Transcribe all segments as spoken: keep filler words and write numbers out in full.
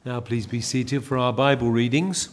Now please be seated for our Bible readings.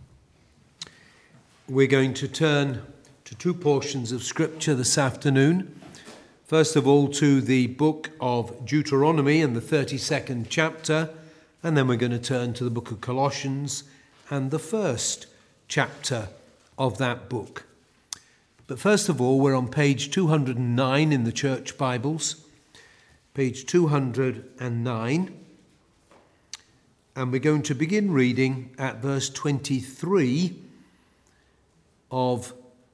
We're going to turn to two portions of Scripture this afternoon. First of all, to the book of Deuteronomy and the thirty-second chapter, and then we're going to turn to the book of Colossians and the first chapter of that book. But first of all, we're on page two hundred nine in the church Bibles, page two hundred nine. And we're going to begin reading at verse twenty-three of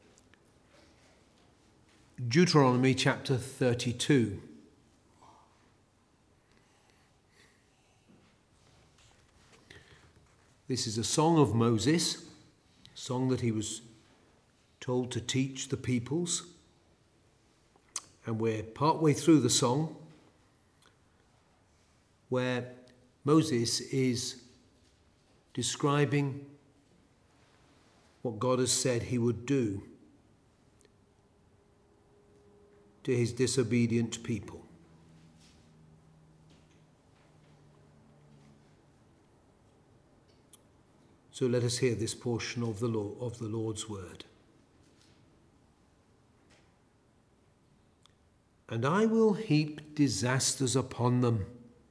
Deuteronomy chapter thirty-two. This is a song of Moses, a song that he was told to teach the peoples. And we're partway through the song, where Moses is describing what God has said he would do to his disobedient people. So let us hear this portion of the law, of the Lord's word. And I will heap disasters upon them.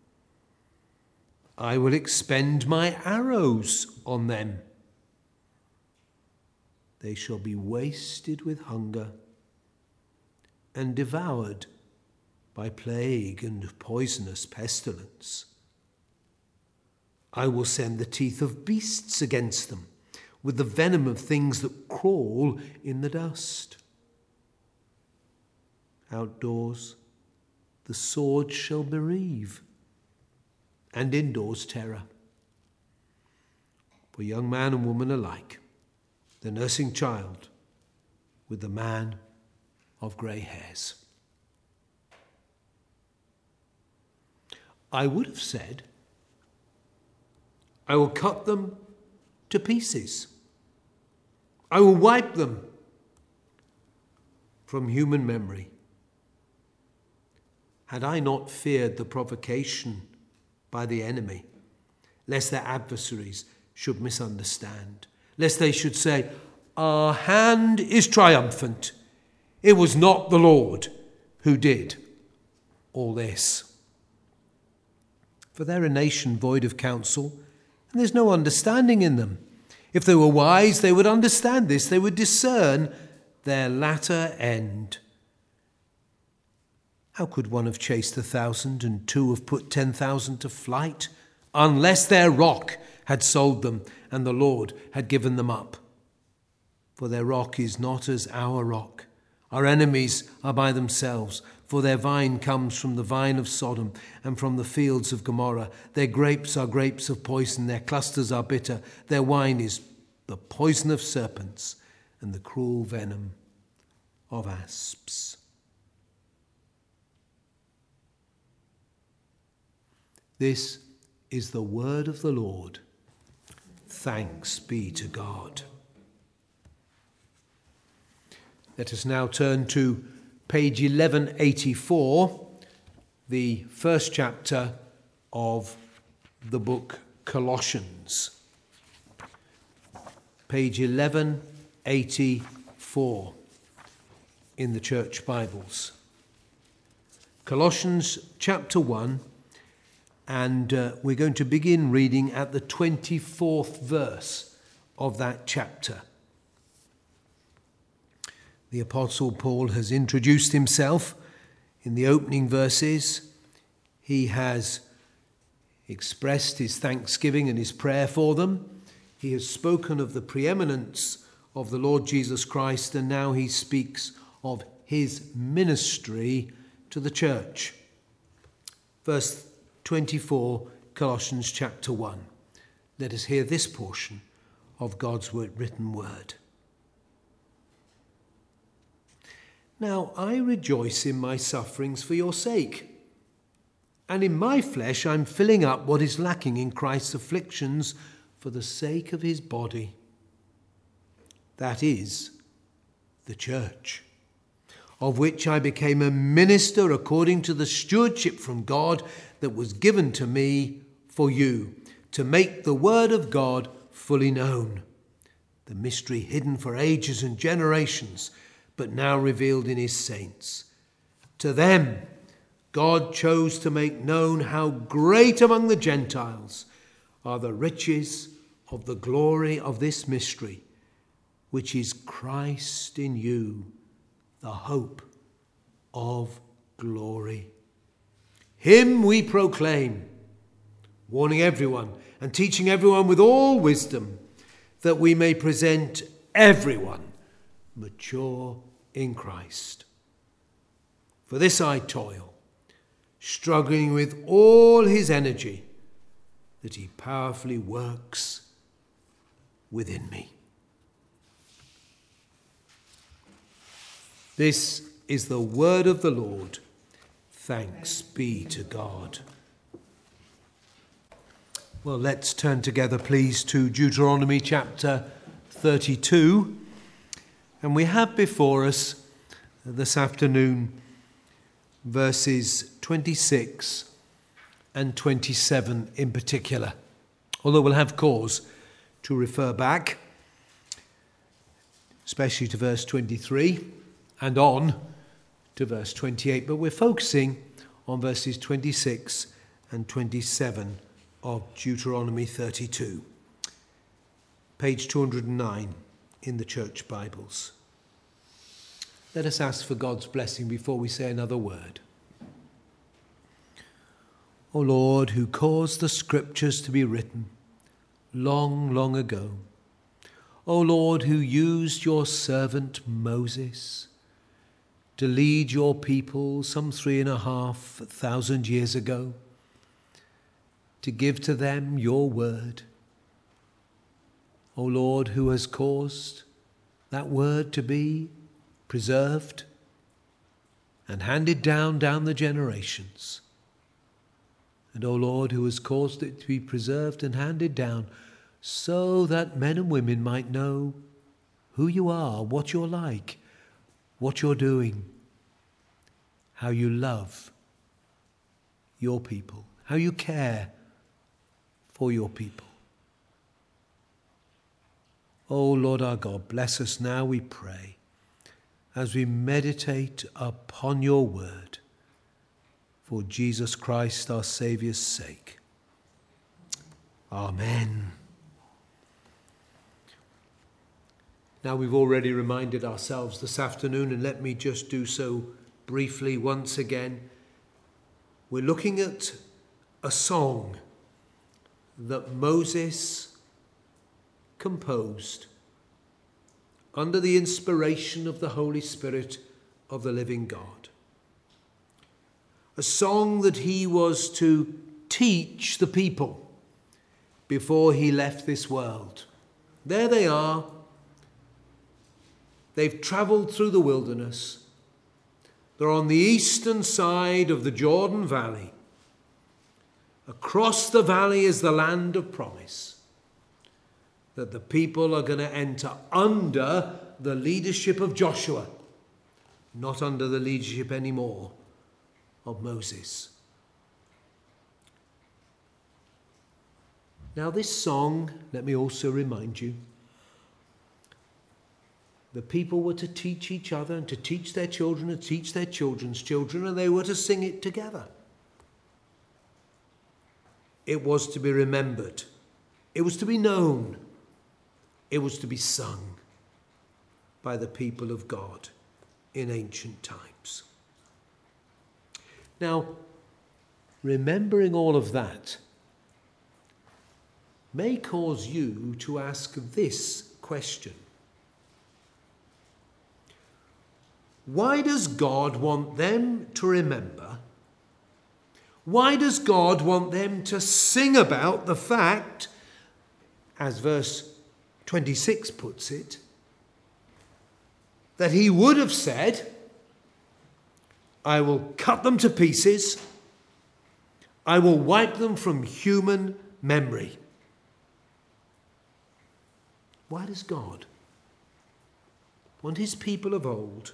I will expend my arrows on them. They shall be wasted with hunger and devoured by plague and poisonous pestilence. I will send the teeth of beasts against them, with the venom of things that crawl in the dust. Outdoors, the sword shall bereave, and indoors terror. For young man and woman alike, the nursing child with the man of grey hairs. I would have said, I will cut them to pieces. I will wipe them from human memory. Had I not feared the provocation by the enemy, lest their adversaries should misunderstand, lest they should say, our hand is triumphant. It was not the Lord who did all this. For they're a nation void of counsel, and there's no understanding in them. If they were wise, they would understand this. They would discern their latter end. How could one have chased a thousand and two have put ten thousand to flight, unless their rock had sold them and the Lord had given them up? For their rock is not as our rock. Our enemies are by themselves, for their vine comes from the vine of Sodom and from the fields of Gomorrah. Their grapes are grapes of poison, their clusters are bitter. Their wine is the poison of serpents and the cruel venom of asps. This is the word of the Lord. Thanks be to God. Let us now turn to page eleven eighty-four, the first chapter of the book Colossians. Page eleven eighty-four in the church Bibles. Colossians chapter one. And uh, we're going to begin reading at the twenty-fourth verse of that chapter. The Apostle Paul has introduced himself in the opening verses. He has expressed his thanksgiving and his prayer for them. He has spoken of the preeminence of the Lord Jesus Christ, and now he speaks of his ministry to the church. Verse twenty-four, Colossians chapter one. Let us hear this portion of God's written word. Now I rejoice in my sufferings for your sake, and in my flesh I'm filling up what is lacking in Christ's afflictions for the sake of his body. That is, the church, of which I became a minister according to the stewardship from God that was given to me for you, to make the word of God fully known, the mystery hidden for ages and generations, but now revealed in his saints. To them God chose to make known how great among the Gentiles are the riches of the glory of this mystery, which is Christ in you, the hope of glory. Him we proclaim, warning everyone and teaching everyone with all wisdom, that we may present everyone mature in Christ. For this I toil, struggling with all his energy that he powerfully works within me. This is the word of the Lord. Thanks be to God. Well, let's turn together, please, to Deuteronomy chapter thirty-two. And we have before us this afternoon verses twenty-six and twenty-seven in particular, although we'll have cause to refer back, especially to verse twenty-three and on to verse twenty-eight. But we're focusing on verses twenty-six and twenty-seven of Deuteronomy thirty-two, page two hundred nine in the church Bibles. Let us ask for God's blessing before we say another word. O Lord, who caused the scriptures to be written long, long ago, O Lord, who used your servant Moses to lead your people some three and a half thousand years ago, to give to them your word. O Lord, who has caused that word to be preserved and handed down down the generations. And O Lord, who has caused it to be preserved and handed down so that men and women might know who you are, what you're like, what you're doing, how you love your people, how you care for your people. O Lord our God, bless us now, we pray, as we meditate upon your word, for Jesus Christ our Saviour's sake. Amen. Now, we've already reminded ourselves this afternoon, and let me just do so briefly once again. We're looking at a song that Moses composed under the inspiration of the Holy Spirit of the living God. A song that he was to teach the people before he left this world. There they are. They've travelled through the wilderness. They're on the eastern side of the Jordan Valley. Across the valley is the land of promise that the people are going to enter under the leadership of Joshua, not under the leadership anymore of Moses. Now, this song, let me also remind you, the people were to teach each other and to teach their children and teach their children's children, and they were to sing it together. It was to be remembered. It was to be known. It was to be sung by the people of God in ancient times. Now, remembering all of that may cause you to ask this question. Why does God want them to remember? Why does God want them to sing about the fact, as verse twenty-six puts it, that he would have said, I will cut them to pieces, I will wipe them from human memory? Why does God want his people of old,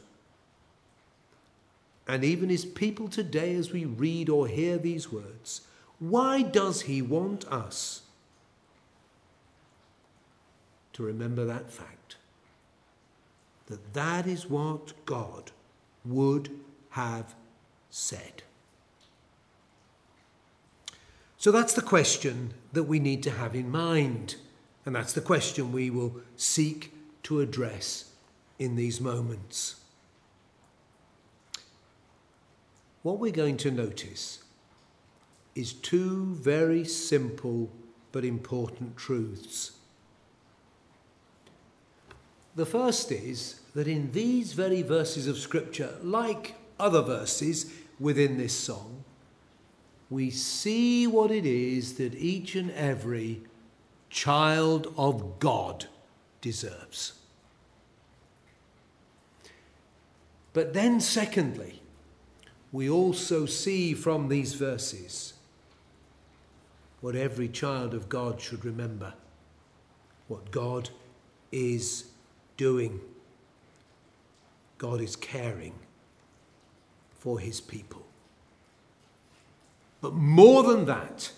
and even his people today as we read or hear these words, why does he want us to remember that fact. That that is what God would have said. So that's the question that we need to have in mind. And that's the question we will seek to address in these moments. What we're going to notice is two very simple but important truths. The first is that in these very verses of Scripture, like other verses within this song, we see what it is that each and every child of God deserves. But then secondly, we also see from these verses what every child of God should remember, what God is doing. God is caring for his people. But more than that,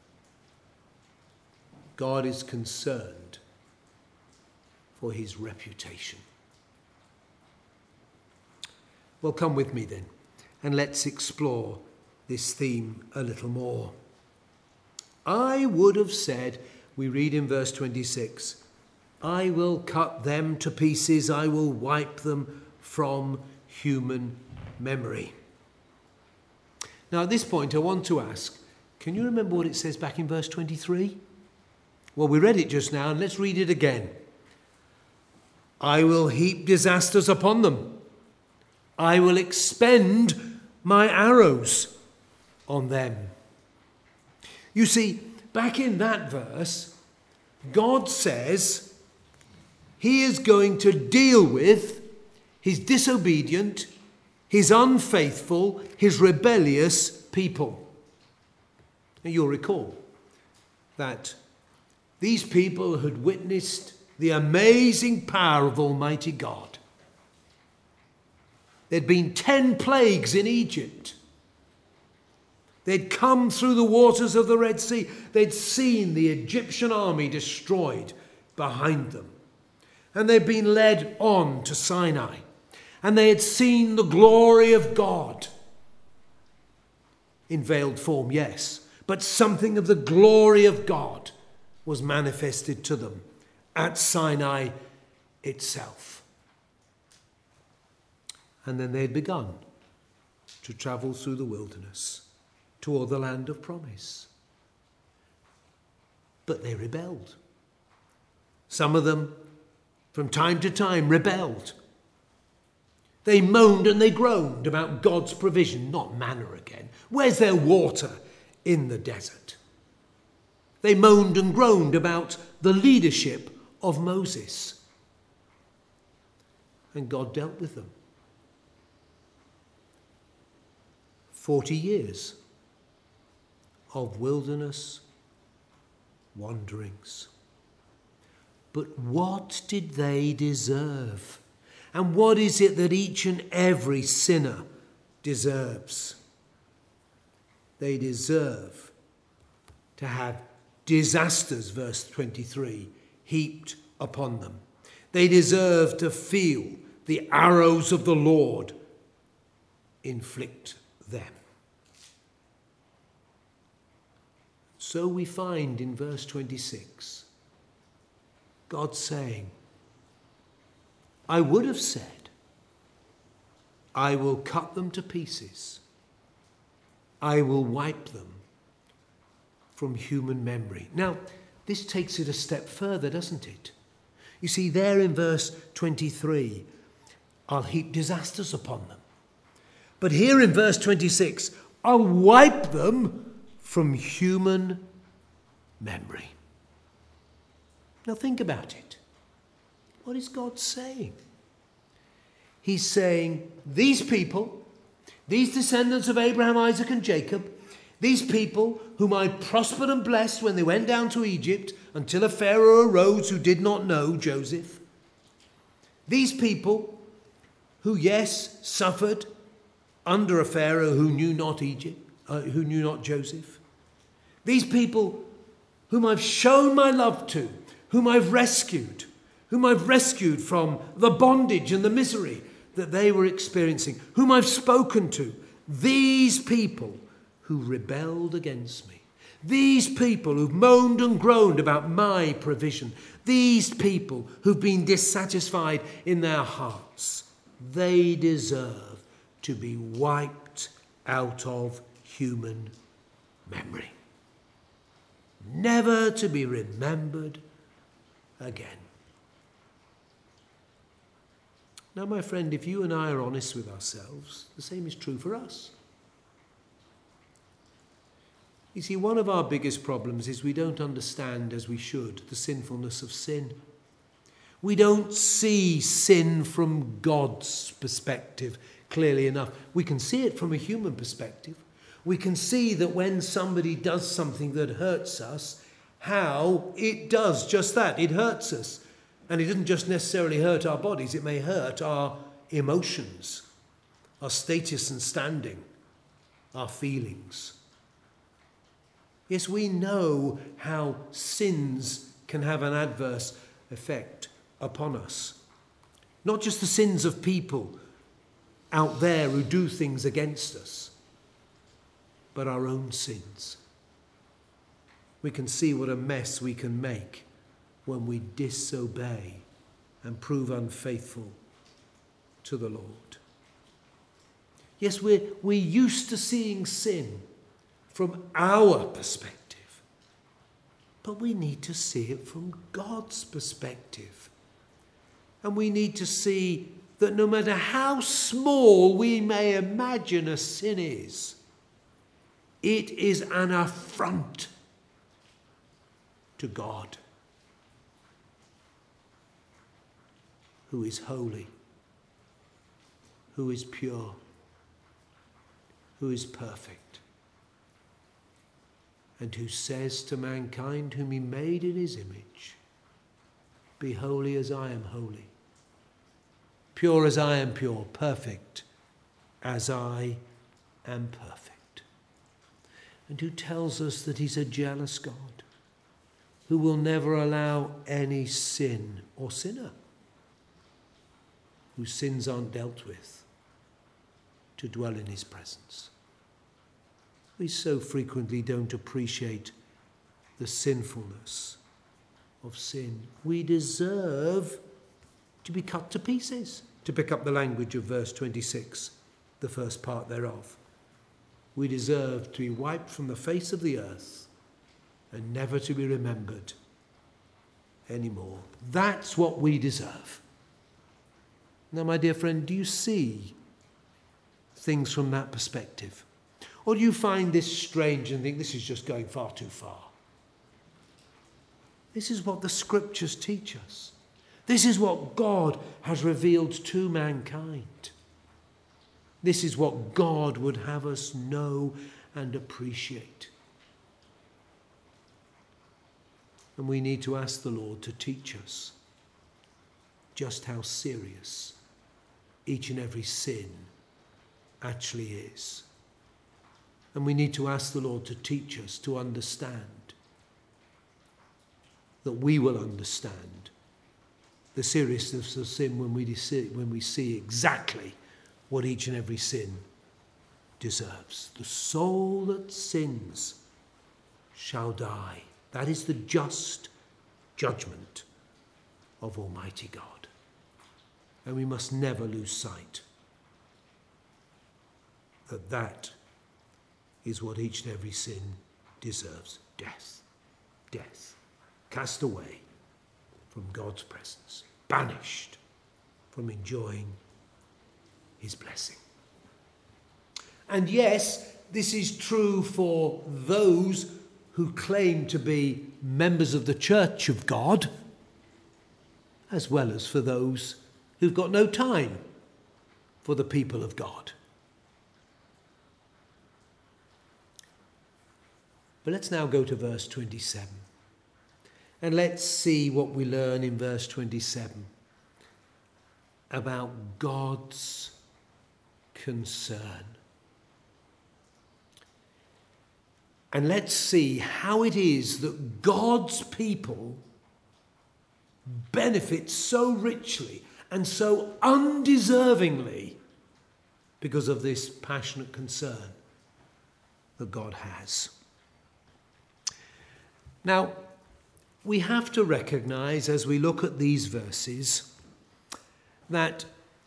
God is concerned for his reputation. Well, come with me then, and let's explore this theme a little more. I would have said, we read in verse twenty-six, I will cut them to pieces, I will wipe them from human memory. Now at this point I want to ask, can you remember what it says back in verse twenty-three? Well, we read it just now, and let's read it again. I will heap disasters upon them. I will expend my arrows on them. You see, back in that verse, God says he is going to deal with his disobedient, his unfaithful, his rebellious people. Now you'll recall that these people had witnessed the amazing power of Almighty God. There'd been ten plagues in Egypt. They'd come through the waters of the Red Sea. They'd seen the Egyptian army destroyed behind them. And they'd been led on to Sinai. And they had seen the glory of God. In veiled form, yes. But something of the glory of God was manifested to them at Sinai itself. And then they'd begun to travel through the wilderness toward the land of promise. But they rebelled. Some of them, from time to time, rebelled. They moaned and they groaned about God's provision, not manna again. Where's there water in the desert? They moaned and groaned about the leadership of Moses. And God dealt with them. Forty years of wilderness wanderings. But what did they deserve? And what is it that each and every sinner deserves? They deserve to have disasters, verse twenty-three, heaped upon them. They deserve to feel the arrows of the Lord inflict them. So we find in verse twenty-six, God saying, I would have said, I will cut them to pieces. I will wipe them from human memory. Now, this takes it a step further, doesn't it? You see, there in verse twenty-three, I'll heap disasters upon them. But here in verse twenty-six, I'll wipe them from human memory. Now think about it. What is God saying? He's saying, these people, these descendants of Abraham, Isaac, and Jacob, these people whom I prospered and blessed when they went down to Egypt until a Pharaoh arose who did not know Joseph. These people who, yes, suffered under a Pharaoh who knew not Egypt, uh, who knew not Joseph. These people whom I've shown my love to, whom I've rescued, whom I've rescued from the bondage and the misery that they were experiencing, whom I've spoken to. These people who rebelled against me, these people who've moaned and groaned about my provision, these people who've been dissatisfied in their hearts, they deserve to be wiped out of human memory, never to be remembered again. Now, my friend, if you and I are honest with ourselves, the same is true for us. You see, one of our biggest problems is we don't understand as we should the sinfulness of sin. We don't see sin from God's perspective clearly enough. We can see it from a human perspective. We can see that when somebody does something that hurts us, how it does just that. It hurts us. And it doesn't just necessarily hurt our bodies, it may hurt our emotions, our status and standing, our feelings. Yes, we know how sins can have an adverse effect upon us. Not just the sins of people out there who do things against us, but our own sins. We can see what a mess we can make when we disobey and prove unfaithful to the Lord. Yes, we're, we're used to seeing sin from our perspective, but we need to see it from God's perspective. And we need to see that no matter how small we may imagine a sin is, it is an affront to God, who is holy, who is pure, who is perfect, and who says to mankind whom he made in his image, be holy as I am holy, pure as I am pure, perfect as I am perfect. And who tells us that he's a jealous God, who will never allow any sin or sinner whose sins aren't dealt with to dwell in his presence. We so frequently don't appreciate the sinfulness of sin. We deserve to be cut to pieces, to pick up the language of verse twenty-six, the first part thereof. We deserve to be wiped from the face of the earth and never to be remembered anymore. That's what we deserve. Now, my dear friend, do you see things from that perspective? Or do you find this strange and think this is just going far too far? This is what the scriptures teach us. This is what God has revealed to mankind. This is what God would have us know and appreciate. And we need to ask the Lord to teach us just how serious each and every sin actually is. And we need to ask the Lord to teach us to understand, that we will understand the seriousness of sin when we see, when we see exactly what each and every sin deserves. The soul that sins shall die. That is the just judgment of Almighty God. And we must never lose sight that that is what each and every sin deserves. Death. Death. Cast away from God's presence. Banished from enjoying his blessing. And yes, this is true for those who claim to be members of the Church of God, as well as for those who've got no time for the people of God. But let's now go to verse twenty-seven. And let's see what we learn in verse twenty-seven about God's concern. And let's see how it is that God's people benefit so richly and so undeservingly because of this passionate concern that God has. Now, we have to recognize as we look at these verses that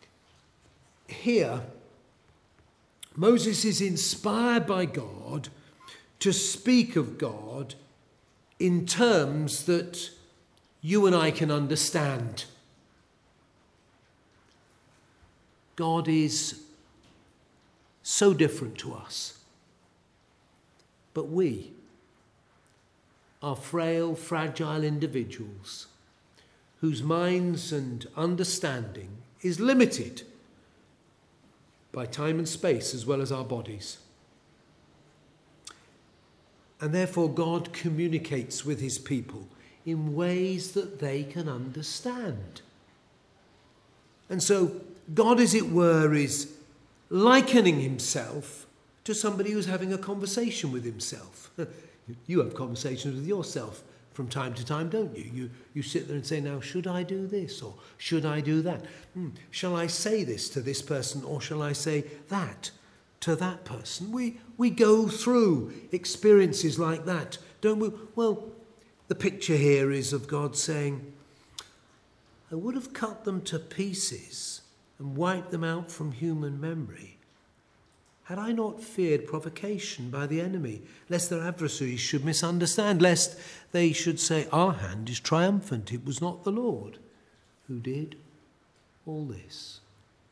here Moses is inspired by God to speak of God in terms that you and I can understand. God is so different to us. But we are frail, fragile individuals whose minds and understanding is limited by time and space as well as our bodies. And therefore God communicates with his people in ways that they can understand. And so God, as it were, is likening himself to somebody who's having a conversation with himself. You have conversations with yourself from time to time, don't you? You you sit there and say, now, should I do this or should I do that? Hmm, shall I say this to this person or shall I say that to that person? We, we go through experiences like that, don't we? Well, the picture here is of God saying, I would have cut them to pieces and wiped them out from human memory had I not feared provocation by the enemy, lest their adversaries should misunderstand, lest they should say, our hand is triumphant. It was not the Lord who did all this.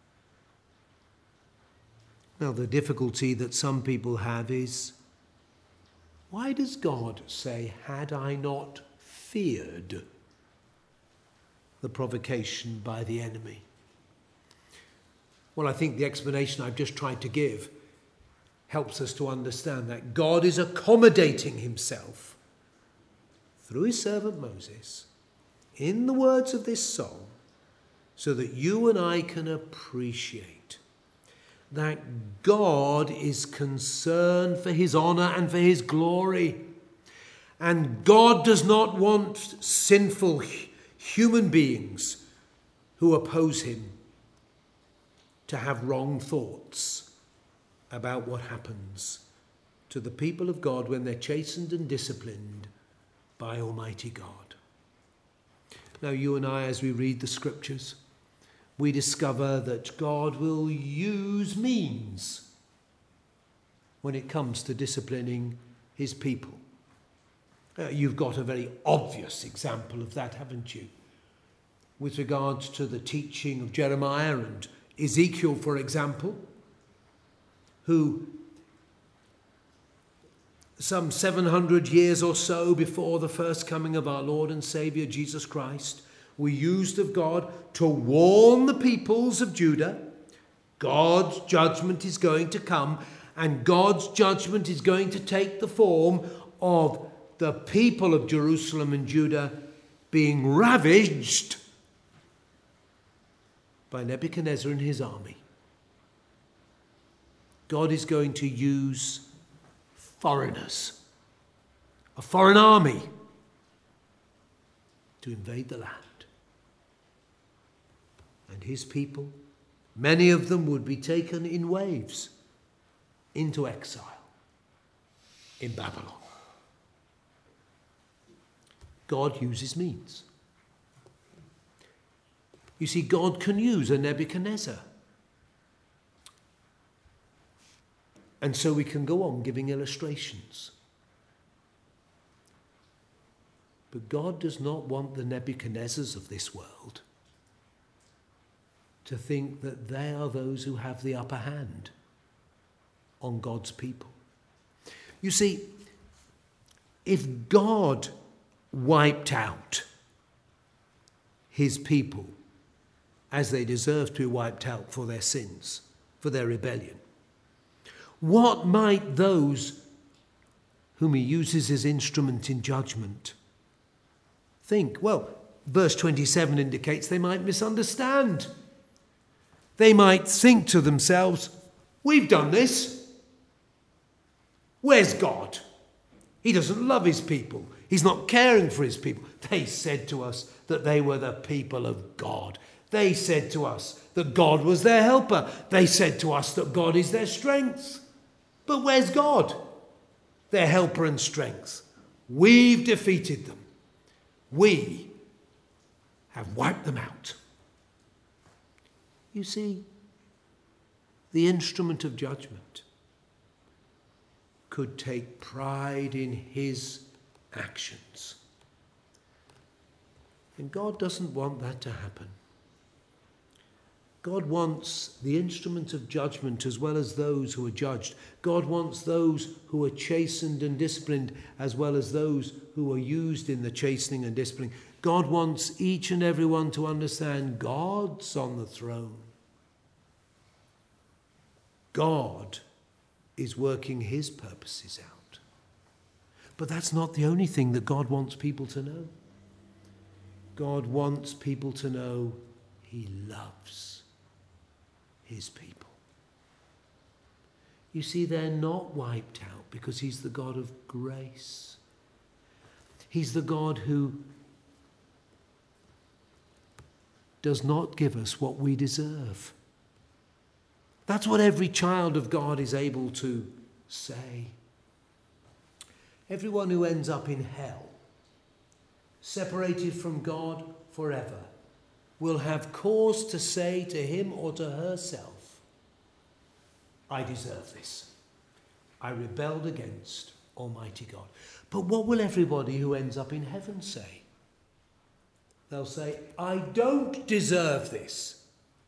Now, the difficulty that some people have is, why does God say, had I not feared the provocation by the enemy? Well, I think the explanation I've just tried to give helps us to understand that God is accommodating himself through his servant Moses in the words of this song so that you and I can appreciate that God is concerned for his honor and for his glory. And God does not want sinful human beings who oppose him to have wrong thoughts about what happens to the people of God when they're chastened and disciplined by Almighty God. Now, you and I, as we read the scriptures, we discover that God will use means when it comes to disciplining his people. Uh, you've got a very obvious example of that, haven't you? With regards to the teaching of Jeremiah and Ezekiel, for example, who some seven hundred years or so before the first coming of our Lord and Saviour Jesus Christ were used of God to warn the peoples of Judah. God's judgment is going to come, and God's judgment is going to take the form of the people of Jerusalem and Judah being ravaged by Nebuchadnezzar and his army. God is going to use foreigners, a foreign army, to invade the land. And his people, many of them would be taken in waves into exile in Babylon. God uses means. You see, God can use a Nebuchadnezzar. And so we can go on giving illustrations. But God does not want the Nebuchadnezzars of this world to think that they are those who have the upper hand on God's people. You see, if God wiped out his people as they deserve to be wiped out for their sins, for their rebellion, what might those whom he uses as instrument in judgment think? Well, verse twenty-seven indicates they might misunderstand. They might think to themselves, we've done this. Where's God? He doesn't love his people. He's not caring for his people. They said to us, that they were the people of God. They said to us that God was their helper. They said to us that God is their strength. But where's God? Their helper and strength. We've defeated them. We have wiped them out. You see, the instrument of judgment could take pride in his actions. And God doesn't want that to happen. God wants the instrument of judgment as well as those who are judged. God wants those who are chastened and disciplined as well as those who are used in the chastening and disciplining. God wants each and every one to understand God's on the throne. God is working his purposes out. But that's not the only thing that God wants people to know. God wants people to know he loves his people. You see, they're not wiped out because he's the God of grace. He's the God who does not give us what we deserve. That's what every child of God is able to say. Everyone who ends up in hell, separated from God forever, will have cause to say to him or to herself, I deserve this. I rebelled against Almighty God. But what will everybody who ends up in heaven say? They'll say, I don't deserve this.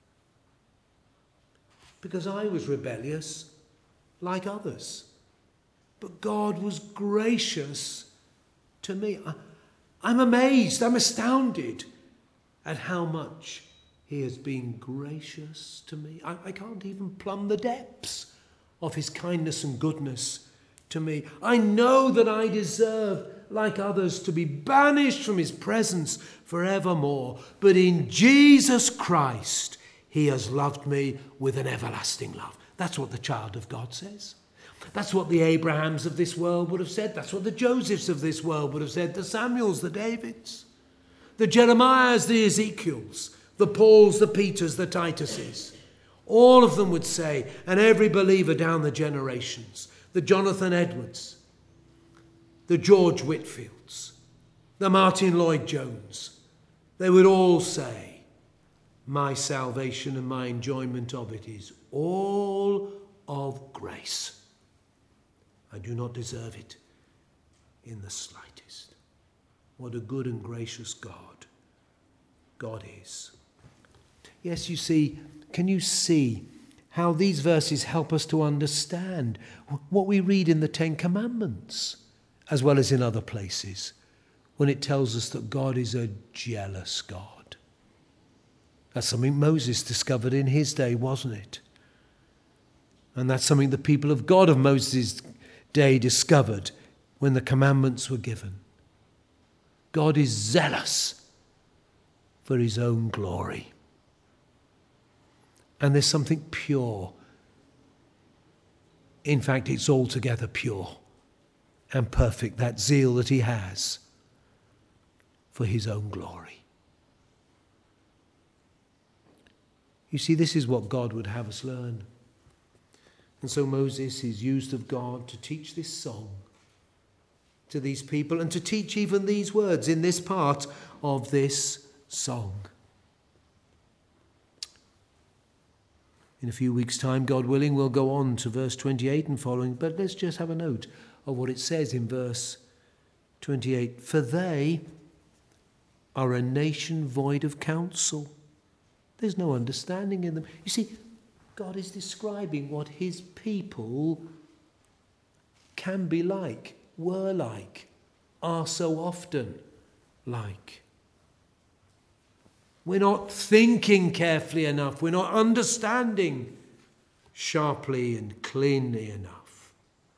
Because I was rebellious like others. But God was gracious to me. I, I'm amazed, I'm astounded at how much he has been gracious to me. I, I can't even plumb the depths of his kindness and goodness to me. I know that I deserve, like others, to be banished from his presence forevermore. But in Jesus Christ, he has loved me with an everlasting love. That's what the child of God says. That's what the Abrahams of this world would have said. That's what the Josephs of this world would have said. The Samuels, the Davids, the Jeremiahs, the Ezekiels, the Pauls, the Peters, the Tituses. All of them would say, and every believer down the generations, the Jonathan Edwards, the George Whitfields, the Martin Lloyd-Jones, they would all say, my salvation and my enjoyment of it is all of grace. I do not deserve it in the slightest. What a good and gracious God God is. Yes, you see, can you see how these verses help us to understand what we read in the Ten Commandments, as well as in other places, when it tells us that God is a jealous God? That's something Moses discovered in his day, wasn't it? And that's something the people of God of Moses' day discovered when the commandments were given. God is zealous for his own glory. And there's something pure. In fact, it's altogether pure and perfect, that zeal that he has for his own glory. You see, this is what God would have us learn. And so Moses is used of God to teach this song to these people and to teach even these words in this part of this song. In a few weeks' time, God willing, we'll go on to verse twenty-eight and following, but let's just have a note of what it says in verse twenty-eight. For they are a nation void of counsel. There's no understanding in them. You see, God is describing what his people can be like, were like, are so often like. We're not thinking carefully enough. We're not understanding sharply and cleanly enough.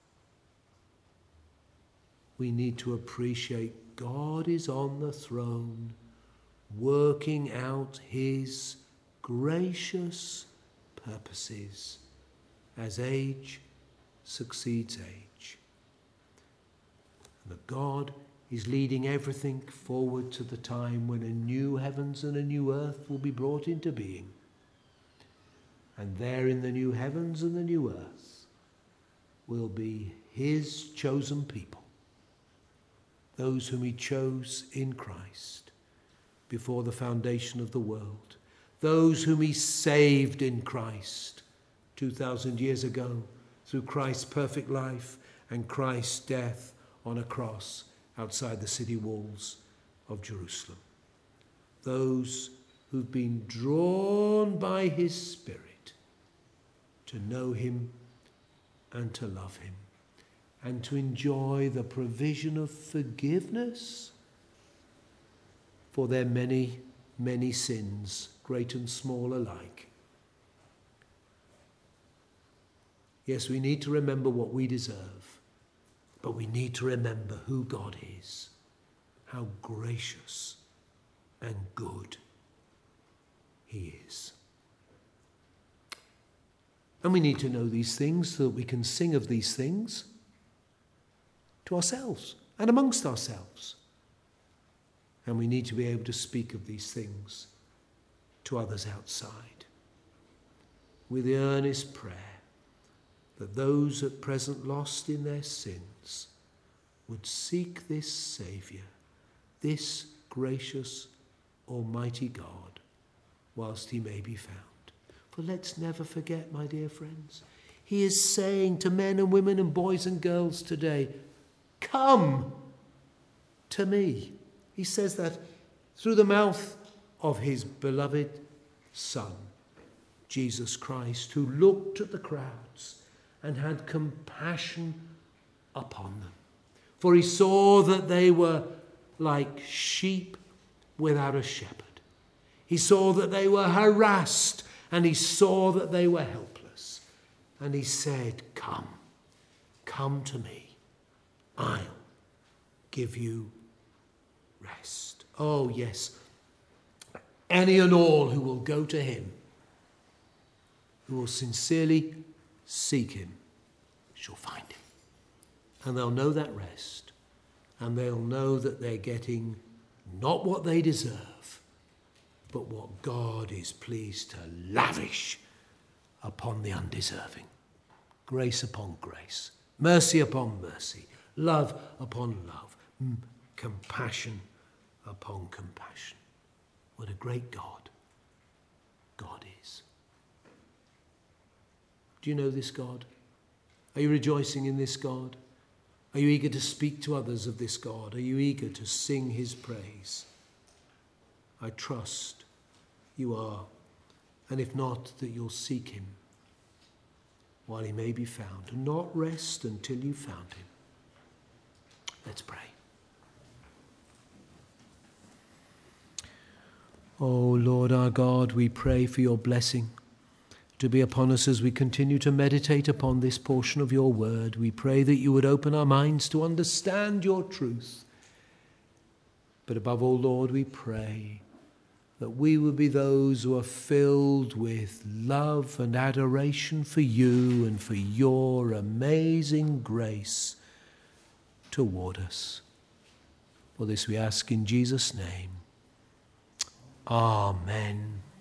We need to appreciate God is on the throne, working out his gracious purposes as age succeeds age. And that God is leading everything forward to the time when a new heavens and a new earth will be brought into being. And there in the new heavens and the new earth will be his chosen people, those whom he chose in Christ before the foundation of the world, those whom he saved in Christ two thousand years ago through Christ's perfect life and Christ's death on a cross outside the city walls of Jerusalem. Those who've been drawn by his Spirit to know him and to love him and to enjoy the provision of forgiveness for their many, many sins, great and small alike. Yes, we need to remember what we deserve, but we need to remember who God is, how gracious and good he is. And we need to know these things so that we can sing of these things to ourselves and amongst ourselves. And we need to be able to speak of these things to others outside with the earnest prayer that those at present lost in their sins would seek this Saviour, this gracious, almighty God, whilst he may be found. For let's never forget, my dear friends, he is saying to men and women and boys and girls today, come to me. He says that through the mouth of his beloved Son, Jesus Christ, who looked at the crowds and had compassion upon them. For he saw that they were like sheep without a shepherd. He saw that they were harassed, and he saw that they were helpless. And he said, come, come to me. I'll give you rest. Oh, yes. Any and all who will go to him, who will sincerely seek him, shall find him. And they'll know that rest. And they'll know that they're getting not what they deserve, but what God is pleased to lavish upon the undeserving. Grace upon grace, mercy upon mercy, love upon love, m- compassion upon compassion. What a great God God is. Do you know this God? Are you rejoicing in this God? Are you eager to speak to others of this God? Are you eager to sing his praise? I trust you are, and if not, that you'll seek him while he may be found, and not rest until you found him. Let's pray. O Lord our God, we pray for your blessing to be upon us as we continue to meditate upon this portion of your word. We pray that you would open our minds to understand your truth. But above all, Lord, we pray that we would be those who are filled with love and adoration for you and for your amazing grace toward us. For this we ask in Jesus' name. Amen.